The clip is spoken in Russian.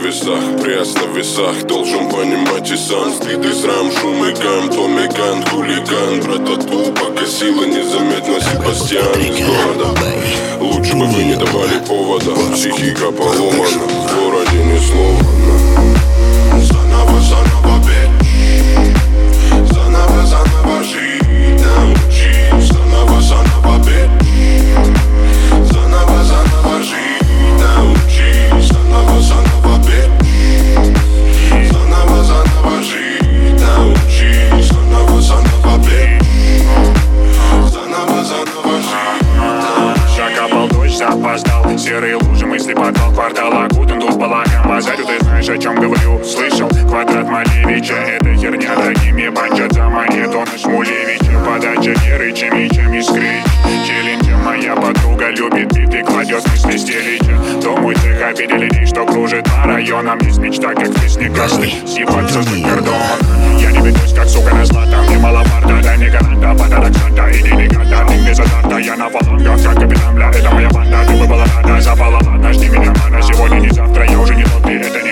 весах, пресс на весах. Должен понимать и сам. Сбитый срам, шум и гам, Томми Ган, хулиган. Братату покосила незаметно Себастьян из города. Лучше бы вы не давали повода. Психика поломана, в городе ни слова. Заново, заново, bitch. Заново, заново жить научись. Заново, заново, bitch. Заново, заново жить научись. Заново, заново, bitch. Заново, заново жить научись. Заново, заново, bitch. Заново, заново жить научись. Закапал дождь, запоздал. Серые лужи, мысли подвал квартала. Окутан тут балагом, базарю, ты знаешь, о чем говорю. Слышал, квадрат Малевича. Это херня, такими бандят за монету на Шмулевича. Подача Геры, чем искрить. Челленджа моя подруга любит биты, кладет мысли стелича. То мой цех обидели, что кружит по районам. Есть мечта, как в песне Касты, сипаться с кордоном. Я не ведусь, как сука на злато. Мне мало фарта, дай мне гаранта. Подарок Санта, иди не гада. Ты без азарта, я на фалангах, как капитан, бля. Это моя банда, ты бы была рада. Запала, ладно, жди меня, мана. Сегодня не завтра, я уже не тот, ты это не